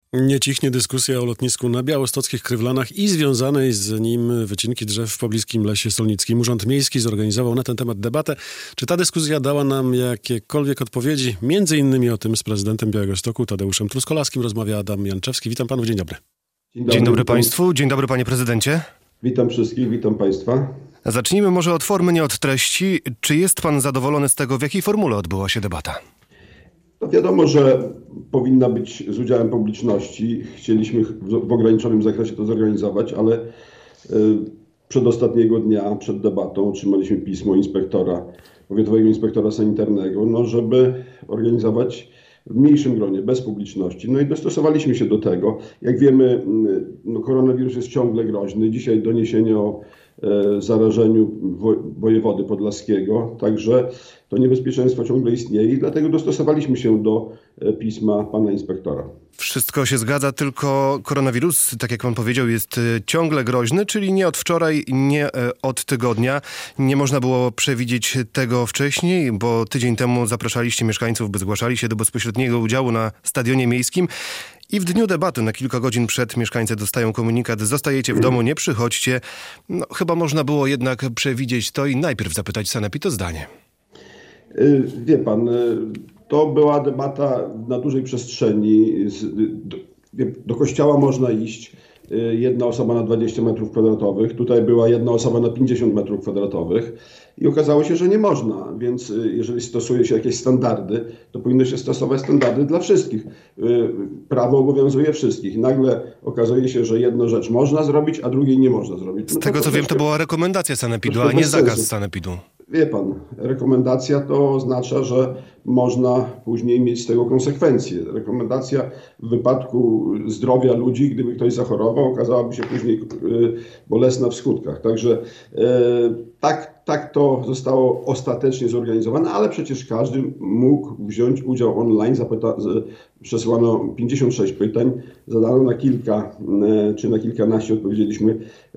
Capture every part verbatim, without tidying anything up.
Nie cichnie dyskusja o lotnisku na białostockich Krywlanach i związanej z nim wycinki drzew w pobliskim Lesie Solnickim. Urząd Miejski zorganizował na ten temat debatę. Czy ta dyskusja dała nam jakiekolwiek odpowiedzi? Między innymi o tym z prezydentem Białegostoku Tadeuszem Truskolaskim rozmawia Adam Janczewski. Witam panów, dzień dobry. Dzień dobry, dzień dobry państwu, dzień dobry panie prezydencie. Witam wszystkich, witam państwa. Zacznijmy może od formy, nie od treści. Czy jest pan zadowolony z tego, w jakiej formule odbyła się debata? No wiadomo, że powinna być z udziałem publiczności. Chcieliśmy w ograniczonym zakresie to zorganizować, ale przedostatniego dnia, przed debatą otrzymaliśmy pismo inspektora, powiatowego inspektora sanitarnego, no żeby organizować w mniejszym gronie, bez publiczności. No i dostosowaliśmy się do tego. Jak wiemy, no koronawirus jest ciągle groźny. Dzisiaj doniesienie o e, zarażeniu wo, wojewody podlaskiego, także to niebezpieczeństwo ciągle istnieje i dlatego dostosowaliśmy się do e, pisma pana inspektora. Wszystko się zgadza, tylko koronawirus, tak jak pan powiedział, jest ciągle groźny, czyli nie od wczoraj, nie od tygodnia. Nie można było przewidzieć tego wcześniej, bo tydzień temu zapraszaliście mieszkańców, by zgłaszali się do bezpośredniego udziału na stadionie miejskim. I w dniu debaty, na kilka godzin przed, mieszkańcy dostają komunikat: zostajecie w domu, nie przychodźcie. No, chyba można było jednak przewidzieć to i najpierw zapytać sanepid o zdanie. Wie pan, to była debata na dużej przestrzeni. Do, do kościoła można iść jedna osoba na dwadzieścia metrów kwadratowych. Tutaj była jedna osoba na pięćdziesiąt metrów kwadratowych. I okazało się, że nie można, więc jeżeli stosuje się jakieś standardy, to powinno się stosować standardy dla wszystkich. Prawo obowiązuje wszystkich. Nagle okazuje się, że jedną rzecz można zrobić, a drugiej nie można zrobić. Z no tego co troszkę, wiem, to była rekomendacja sanepidu, a nie zakaz sensu. sanepidu. Wie pan, rekomendacja to oznacza, że można później mieć z tego konsekwencje. Rekomendacja w wypadku zdrowia ludzi, gdyby ktoś zachorował, okazałaby się później bolesna w skutkach. Także tak, tak to zostało ostatecznie zorganizowane, ale przecież każdy mógł wziąć udział online. Zapyta, przesłano pięćdziesiąt sześć pytań, zadano na kilka czy na kilkanaście, odpowiedzieliśmy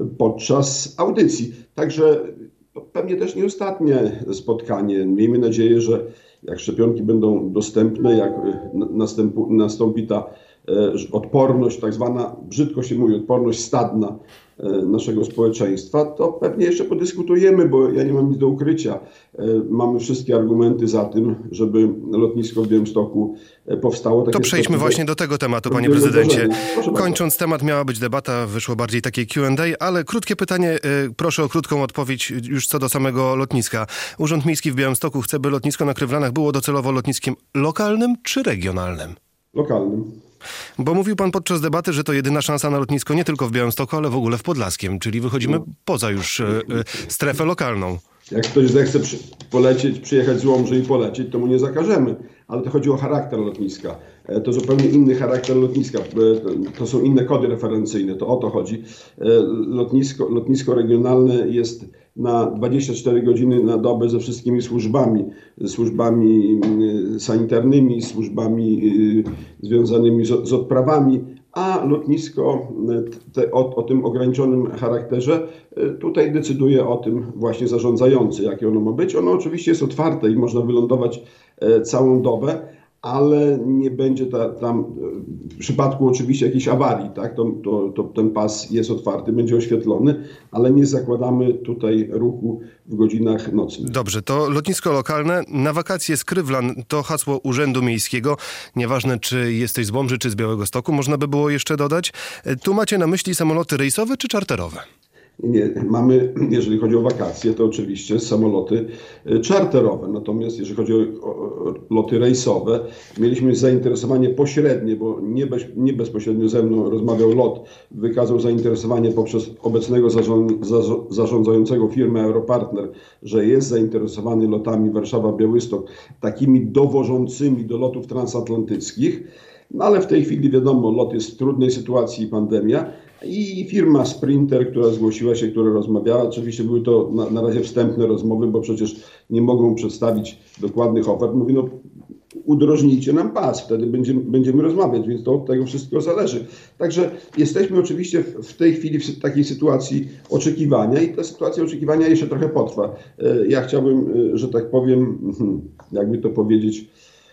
podczas audycji. Także to pewnie też nie ostatnie spotkanie. Miejmy nadzieję, że jak szczepionki będą dostępne, jak następu, nastąpi ta odporność, tak zwana, brzydko się mówi, odporność stadna naszego społeczeństwa, to pewnie jeszcze podyskutujemy, bo ja nie mam nic do ukrycia. Mamy wszystkie argumenty za tym, żeby lotnisko w Białymstoku powstało. Tak to przejdźmy właśnie do tego tematu, panie prezydencie. Kończąc temat, miała być debata, wyszło bardziej takie Q and A, ale krótkie pytanie, proszę o krótką odpowiedź już co do samego lotniska. Urząd Miejski w Białymstoku chce, by lotnisko na Krywlanach było docelowo lotniskiem lokalnym czy regionalnym? Lokalnym. Bo mówił pan podczas debaty, że to jedyna szansa na lotnisko nie tylko w Białymstoku, ale w ogóle w Podlaskiem, czyli wychodzimy no. poza już e, e, strefę lokalną. Jak ktoś zechce przy, polecieć, przyjechać z Łomży i polecieć, to mu nie zakażemy, ale to chodzi o charakter lotniska. E, to zupełnie inny charakter lotniska, e, to są inne kody referencyjne, to o to chodzi. E, lotnisko, lotnisko regionalne jest na dwadzieścia cztery godziny na dobę ze wszystkimi służbami, służbami sanitarnymi, służbami związanymi z, z odprawami, a lotnisko te, o, o tym ograniczonym charakterze tutaj decyduje o tym właśnie zarządzający, jakie ono ma być. Ono oczywiście jest otwarte i można wylądować całą dobę, ale nie będzie ta, tam w przypadku oczywiście jakiejś awarii, tak, to, to, to ten pas jest otwarty, będzie oświetlony, ale nie zakładamy tutaj ruchu w godzinach nocnych. Dobrze, to lotnisko lokalne. Na wakacje z Krywlan to hasło Urzędu Miejskiego. Nieważne, czy jesteś z Łomży, czy z Białegostoku, można by było jeszcze dodać. Tu macie na myśli samoloty rejsowe czy czarterowe? Nie, mamy, jeżeli chodzi o wakacje, to oczywiście samoloty czarterowe. Natomiast jeżeli chodzi o, o loty rejsowe, mieliśmy zainteresowanie pośrednie, bo nie, bez, nie bezpośrednio ze mną rozmawiał LOT, wykazał zainteresowanie poprzez obecnego zarząd, za, zarządzającego firmy Aeropartner, że jest zainteresowany lotami Warszawa-Białystok, takimi dowożącymi do lotów transatlantyckich. No ale w tej chwili wiadomo, LOT jest w trudnej sytuacji, pandemia. I firma Sprinter, która zgłosiła się, która rozmawiała, oczywiście były to na, na razie wstępne rozmowy, bo przecież nie mogą przedstawić dokładnych ofert. Mówi, no udrożnijcie nam pas, wtedy będziemy, będziemy rozmawiać, więc to od tego wszystko zależy. Także jesteśmy oczywiście w tej chwili w takiej sytuacji oczekiwania i ta sytuacja oczekiwania jeszcze trochę potrwa. Ja chciałbym, że tak powiem, jakby to powiedzieć,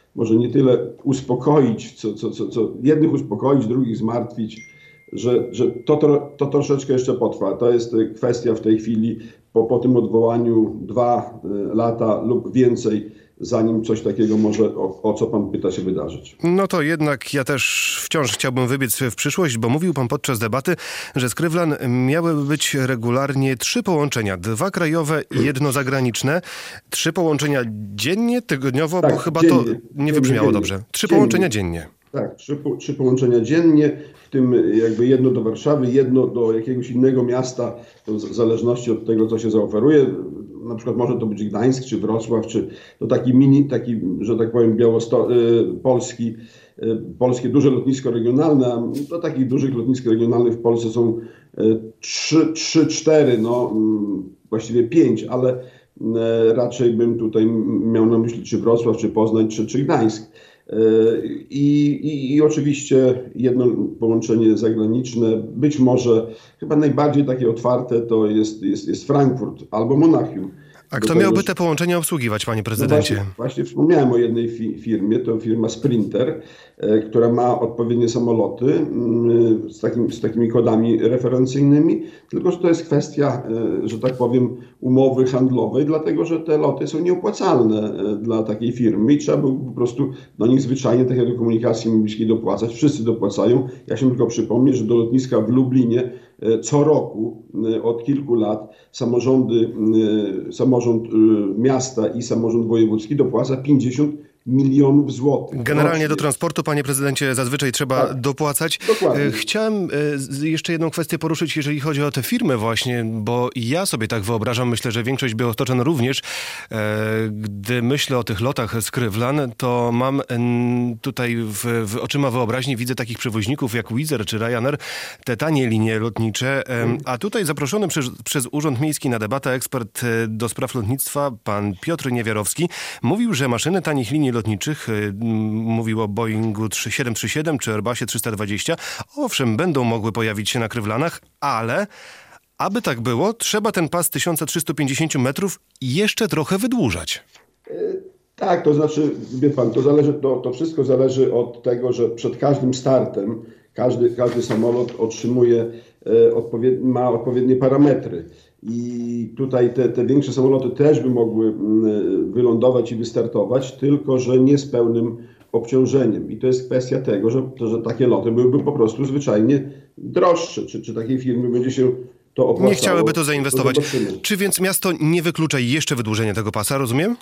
może nie tyle uspokoić, co, co, co, co jednych uspokoić, drugich zmartwić, że, że to, to, to troszeczkę jeszcze potrwa. To jest kwestia w tej chwili po, po tym odwołaniu dwa lata lub więcej, zanim coś takiego może, o, o co pan pyta, się wydarzyć. No to jednak ja też wciąż chciałbym wybiec w przyszłość, bo mówił pan podczas debaty, że z Krywlan miały być regularnie trzy połączenia, dwa krajowe i jedno zagraniczne. Trzy połączenia dziennie, tygodniowo, tak, bo chyba dziennie, to nie wybrzmiało dziennie, dobrze. Trzy dziennie. połączenia dziennie. Tak, trzy, trzy połączenia dziennie, w tym jakby jedno do Warszawy, jedno do jakiegoś innego miasta, to w zależności od tego, co się zaoferuje. Na przykład może to być Gdańsk, czy Wrocław, czy to taki mini, taki, że tak powiem, białosto- polski, polskie duże lotnisko regionalne. A do takich dużych lotnisk regionalnych w Polsce są trzy, cztery, no właściwie pięć, ale raczej bym tutaj miał na myśli czy Wrocław, czy Poznań, czy, czy Gdańsk. I, i, I oczywiście jedno połączenie zagraniczne, być może chyba najbardziej takie otwarte to jest, jest, jest Frankfurt albo Monachium. A kto miałby te połączenia obsługiwać, panie prezydencie? No właśnie, właśnie wspomniałem o jednej fi- firmie, to firma Sprinter, e, która ma odpowiednie samoloty e, z, takim, z takimi kodami referencyjnymi, tylko że to jest kwestia, e, że tak powiem, umowy handlowej, dlatego że te loty są nieopłacalne e, dla takiej firmy i trzeba by po prostu do nich zwyczajnie, tak jak do komunikacji miejskiej, dopłacać. Wszyscy dopłacają. Ja się tylko przypomnę, że do lotniska w Lublinie co roku od kilku lat samorządy, samorząd miasta i samorząd wojewódzki dopłaca pięćdziesiąt milionów złotych. Generalnie rocznie. Do transportu, panie prezydencie, zazwyczaj trzeba tak. dopłacać. Dokładnie. Chciałem jeszcze jedną kwestię poruszyć, jeżeli chodzi o te firmy właśnie, bo ja sobie tak wyobrażam, myślę, że większość białostoczan również, gdy myślę o tych lotach z Krywlan, to mam tutaj w, w oczyma wyobraźni, widzę takich przewoźników jak Wizz Air czy Ryanair, te tanie linie lotnicze, a tutaj zaproszony przez, przez Urząd Miejski na debatę ekspert do spraw lotnictwa, pan Piotr Niewiarowski, mówił, że maszyny tanich linii lotniczych, mówił o Boeingu siedem trzy siedem czy Airbusie trzysta dwadzieścia, owszem, będą mogły pojawić się na Krywlanach, ale aby tak było, trzeba ten pas tysiąc trzysta pięćdziesiąt metrów jeszcze trochę wydłużać. Tak, to znaczy, wie pan, to, zależy, to, to wszystko zależy od tego, że przed każdym startem każdy, każdy samolot otrzymuje, e, odpowied, ma odpowiednie parametry. I tutaj te, te większe samoloty też by mogły wylądować i wystartować, tylko że nie z pełnym obciążeniem. I to jest kwestia tego, że, że takie loty byłyby po prostu zwyczajnie droższe. Czy, czy takiej firmy będzie się to opłacało? Nie chciałyby to zainwestować. To czy więc miasto nie wyklucza jeszcze wydłużenia tego pasa, rozumiem?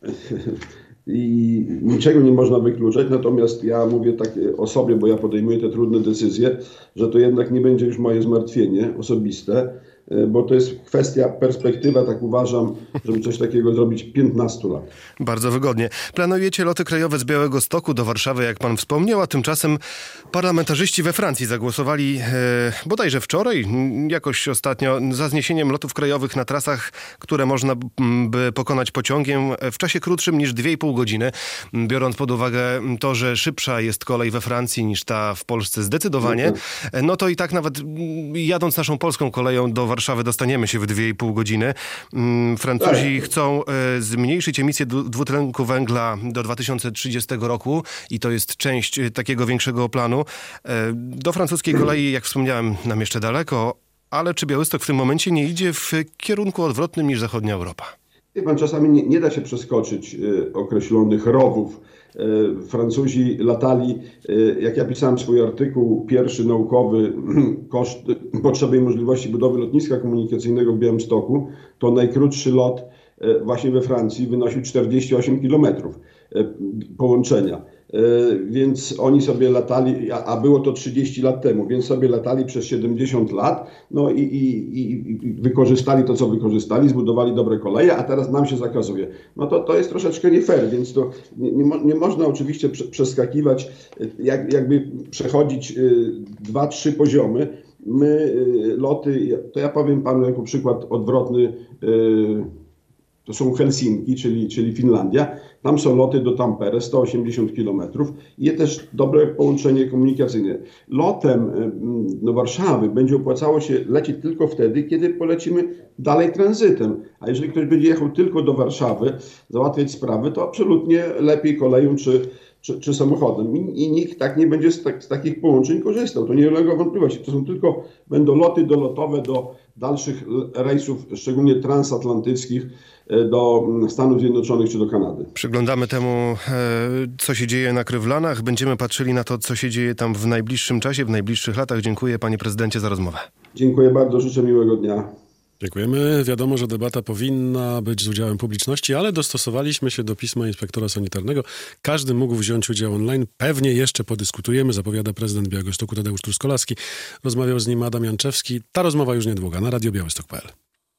I niczego nie można wykluczać, natomiast ja mówię tak o sobie, bo ja podejmuję te trudne decyzje, że to jednak nie będzie już moje zmartwienie osobiste, bo to jest kwestia, perspektywa, tak uważam, żeby coś takiego zrobić piętnaście lat. Bardzo wygodnie. Planujecie loty krajowe z Białegostoku do Warszawy, jak pan wspomniał, a tymczasem parlamentarzyści we Francji zagłosowali e, bodajże wczoraj, jakoś ostatnio, za zniesieniem lotów krajowych na trasach, które można by pokonać pociągiem w czasie krótszym niż dwie i pół godziny, biorąc pod uwagę to, że szybsza jest kolej we Francji niż ta w Polsce zdecydowanie, no to i tak nawet jadąc naszą polską koleją do Warszawy dostaniemy się w dwie i pół godziny. Francuzi tak. chcą e, zmniejszyć emisję dwutlenku węgla do dwa tysiące trzydziestego roku i to jest część takiego większego planu. E, do francuskiej kolei, jak wspomniałem, nam jeszcze daleko, ale czy Białystok w tym momencie nie idzie w kierunku odwrotnym niż zachodnia Europa? Wie pan, czasami nie, nie da się przeskoczyć e, określonych rowów. E, Francuzi latali, e, jak ja pisałem swój artykuł, pierwszy naukowy, koszt, potrzeby i możliwości budowy lotniska komunikacyjnego w Białymstoku, to najkrótszy lot e, właśnie we Francji wynosił czterdzieści osiem kilometrów e, połączenia. Więc oni sobie latali, a było to trzydzieści lat temu, więc sobie latali przez siedemdziesiąt lat, no i, i, i wykorzystali to, co wykorzystali, zbudowali dobre koleje, a teraz nam się zakazuje. No to, to jest troszeczkę nie fair, więc to nie, nie, nie można oczywiście przeskakiwać, jak, jakby przechodzić dwa, trzy poziomy. My loty, to ja powiem panu jako przykład odwrotny, to są Helsinki, czyli, czyli Finlandia. Tam są loty do Tampere, sto osiemdziesiąt kilometrów. I jest też dobre połączenie komunikacyjne. Lotem do Warszawy będzie opłacało się lecieć tylko wtedy, kiedy polecimy dalej tranzytem. A jeżeli ktoś będzie jechał tylko do Warszawy, załatwiać sprawy, to absolutnie lepiej koleją czy, czy, czy samochodem. I, I nikt tak nie będzie z, tak, z takich połączeń korzystał. To nie ulega wątpliwości. To są tylko, będą loty dolotowe do dalszych rejsów, szczególnie transatlantyckich, do Stanów Zjednoczonych czy do Kanady. Przyglądamy temu, co się dzieje na Krywlanach. Będziemy patrzyli na to, co się dzieje tam w najbliższym czasie, w najbliższych latach. Dziękuję, panie prezydencie, za rozmowę. Dziękuję bardzo, życzę miłego dnia. Dziękujemy. Wiadomo, że debata powinna być z udziałem publiczności, ale dostosowaliśmy się do pisma inspektora sanitarnego. Każdy mógł wziąć udział online. Pewnie jeszcze podyskutujemy, zapowiada prezydent Białegostoku Tadeusz Truskolaski. Rozmawiał z nim Adam Janczewski. Ta rozmowa już niedługa na Radio Białystok kropka pe el.